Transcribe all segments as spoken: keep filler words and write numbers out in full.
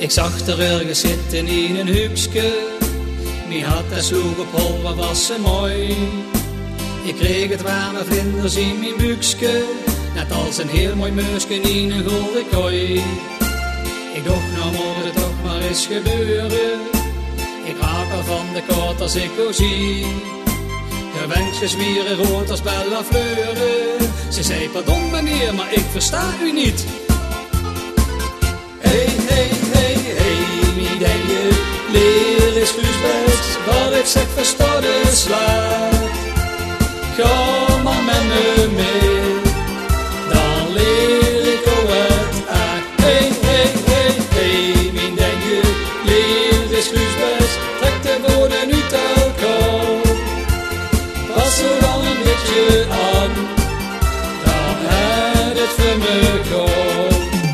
Ik zag er ergens zitten in een hupske, mijn hart dat sloeg op hol, wat was ze mooi. Ik kreeg het warme vlinders in mijn buikske, net als een heel mooi muisje in een gulden kooi. Ik dacht, nou moet het toch maar eens gebeuren, ik raak al van de koord als ik haar zie. Je wenkjes zwieren rood als Bella Fleuren. Ze zei, pardon meneer, maar ik versta u niet. Hey, hey, hey, hey, wie denk je, leer is Guus best, wat ik zeg versta de slaat. Ga maar met me mee, dan leer ik ook het echt. Hey, hey, hey, hey, wie denk je, leer is Guus best, trek de woorden uit elkaar. Pas er dan een beetje aan, dan heb het voor me gehad.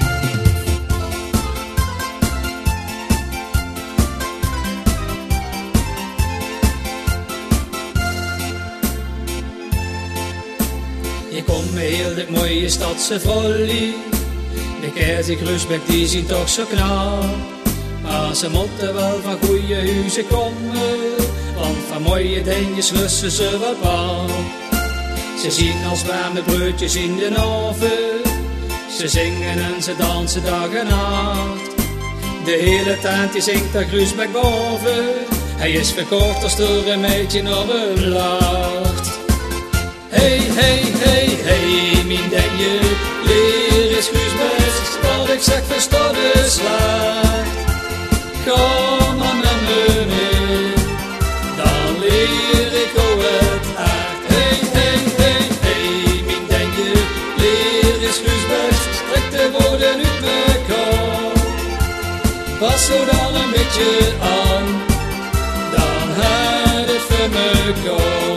Ik kom me heel de mooie stadse volley, de kerzie Grusbeck die zien toch zo knap. Maar ze moeten wel van goede huizen komen, want van mooie dingen slussen ze wat pap. Ze zien als warme broodjes in de oven, ze zingen en ze dansen dag en nacht. De hele tijd die zingt daar Grusbeck boven, hij is verkocht als door een meidje op hem lacht. Hey, hey, hey, hey, mijn denk je, leer is Guus best, wat ik zeg versta de slaat. Ga maar met me mee, dan leer ik ook het echt. Hey, hey, hey, hey, mijn denk je, leer is Guus best, trek de woorden uit mekaar. Pas zo dan een beetje aan, dan heb het voor mekaar.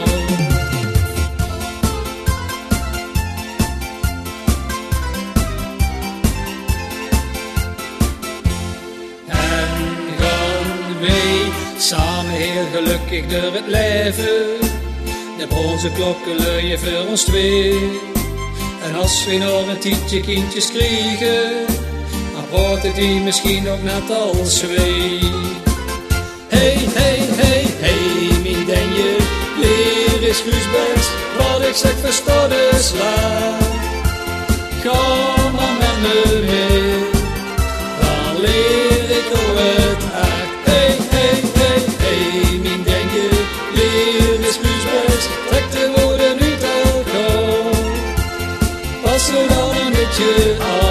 Samen heel gelukkig door het leven, de bronzen klokken luien voor ons twee. En als we nog een tientje kindjes krijgen, dan praten die misschien ook net als wij. Hey, hey, hey, hey, mijn denk je, leer is Guus best, wat ik zeg versta de slaat. Ga maar met me mee, dan leer ik ook het echt. Hey, hey, hey, hey, mijn denk je, leer is Guus best, trek de woorden uit elkaar. Pas er dan een beetje aan.